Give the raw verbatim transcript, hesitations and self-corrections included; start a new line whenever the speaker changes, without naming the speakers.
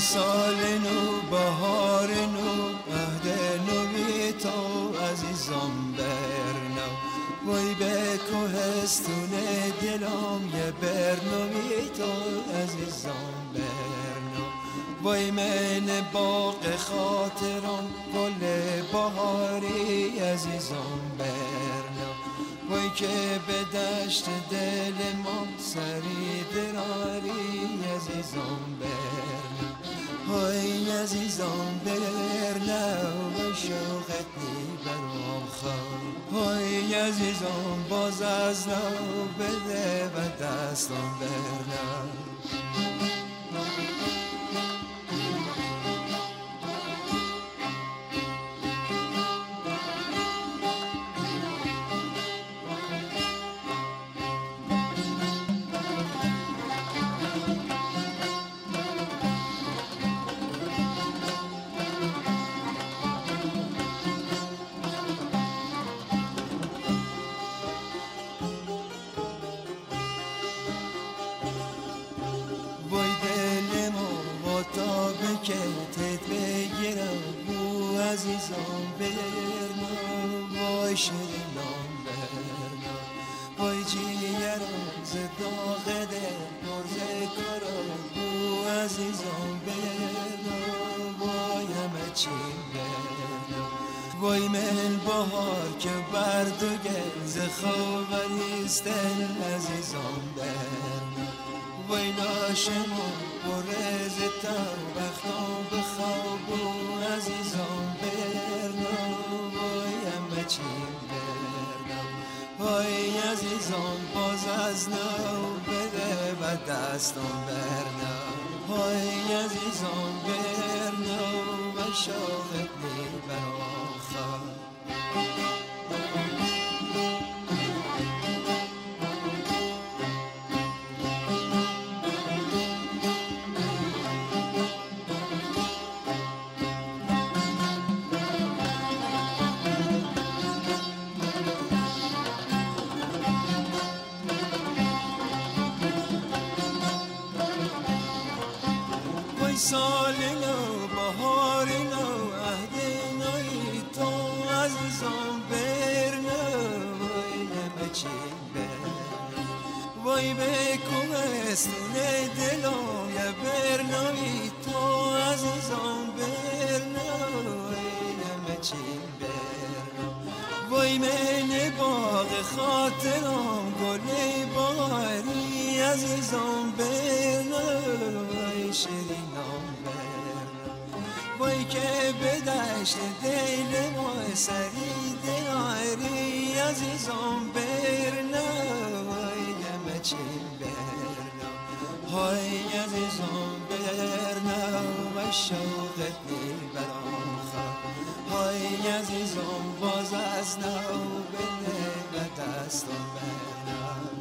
سال نو بهار نو عهد نوی تو عزیزم برنو وای به کوهستون دلم یه برنوی تو عزیزم برنو وای من باغ خاطرم گل بهاری عزیزم برنو وای که به دشت دل ما سری دراری عزیزم برنو وای عزیزم برنو و شوقت نی برام خواه وای عزیزم باز از نو بده و دستم برنو که تت بگیرم بو عزیزم برنو وای شیرینم برنو وای جیگرم ز داغ دل پرز کرم بو عزیزم برنو وای همه چی برنو وای من بهار که برد و گل ز خوابریست دل عزیزم برنو وای لاشمون برز تو بختم بخواب و عزیزم برنو وای همه چی برنو وای عزیزم باز از نو بده و دستم برنو وای عزیزم برنو و شوقت نی برام خواه سال نو بهار نو عهد نوی تو عزیزم برنو وای همه چی برنو وای به کوهستون دلم یه برنوی تو عزیزم برنو وای همه چی برنو وای من باغ خاطرم گل بهاری عزیزم برنو وای شیرینم برنو وای که به دشت دل ما سری دراری عزیزم برنو وای همه چی برنو وای عزیزم برنو و شوقت نی برام خواه وای عزیزم باز از نو بده و دستم برنو